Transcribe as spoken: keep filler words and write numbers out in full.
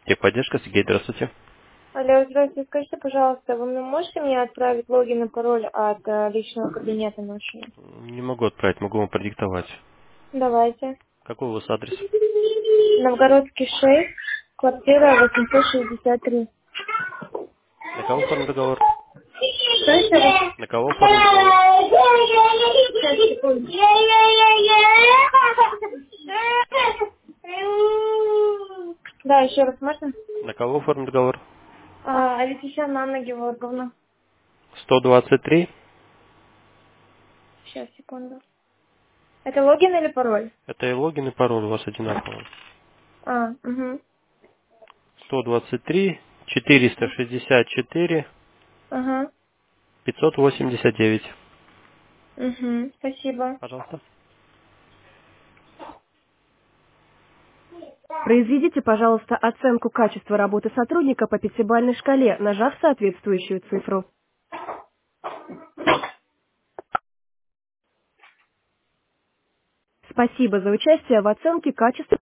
Техподдержка, Сергей, здравствуйте. Алло, здравствуйте. Скажите, пожалуйста, вы мне можете мне отправить логин и пароль от э, личного кабинета нашего? Не могу отправить, могу вам продиктовать. Давайте. Какой у вас адрес? Новгородский шесть, квартира восемьсот шестьдесят три. На кого оформлен договор? Что еще раз? На кого оформлен договор? Сейчас, секунду. Да, еще раз можно? На кого оформлен договор? А, Алексеевна Анна Георгиевна. сто двадцать три. Сейчас, секунду. Это логин или пароль? Это и логин, и пароль у вас одинаковый. А, угу. сто двадцать три, четыреста шестьдесят четыре, Ага. пятьсот восемьдесят девять. Угу. Спасибо. Пожалуйста. Произведите, пожалуйста, оценку качества работы сотрудника по пятибалльной шкале, нажав соответствующую цифру. Спасибо за участие в оценке качества.